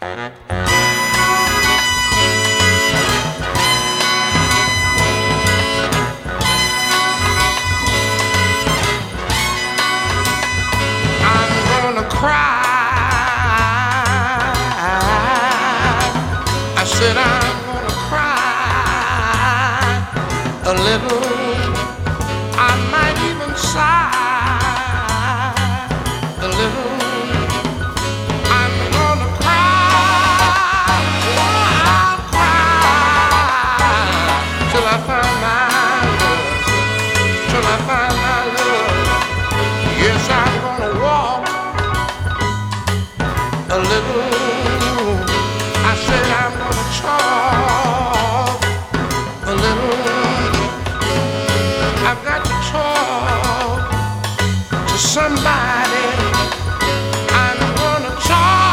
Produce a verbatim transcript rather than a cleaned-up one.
I said I'm gonna cry a little. I might even sigh a little. I'm gonna cry, I'll cry till I find my love, till I find my love. Yes, I'm gonna walk a little.